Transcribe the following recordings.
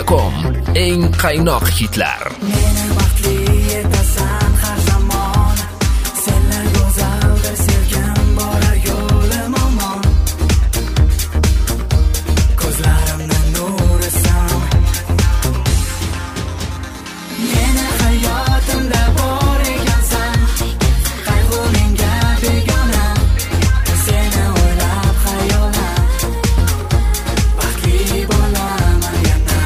mp3.com. Eng qaynoq hitlar. Meni baxtli etasan har zamon. Senlar go'zaldir sevgim borar yo'lim omon. Ko'zlarimni nurisan. Meni hayotimda bor ekansan. Qayg'u menga begona. Seni o'ylab xayolan. Baxtli bo'laman yana.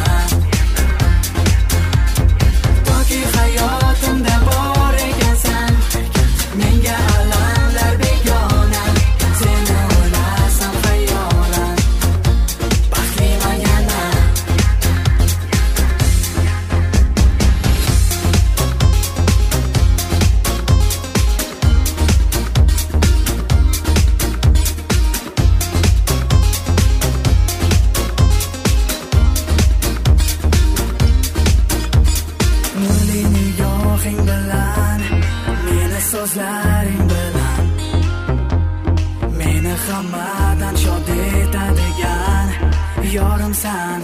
Toki hayotimda bor ekansan. Menga alamlar begona. Seni o'ylasam xayolan. Baxtliman yana. Nurli nigohing bilan, meni so'zlaring bilan, meni hammadan shod etadigan yorimsan.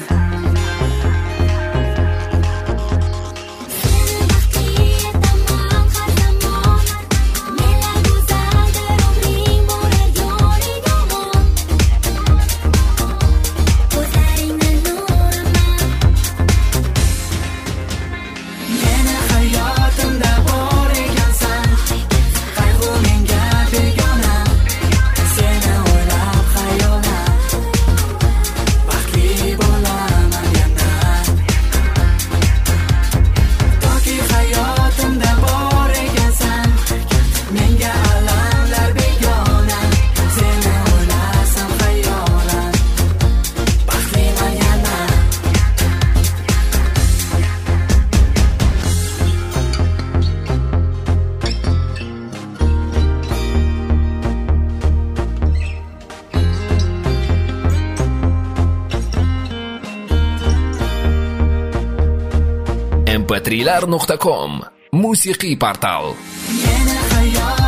Meni hayotimda bor ekansan. Qayg'u menga begona. Seni o'ylab xayolan. Baxtli bo'laman yana. Toki hayotimda bor ekansan. Menga alamlar begona. Seni o'ylasam xayolan. Baxtliman yana. mp3.com. Musiqiy portal. Meni hayot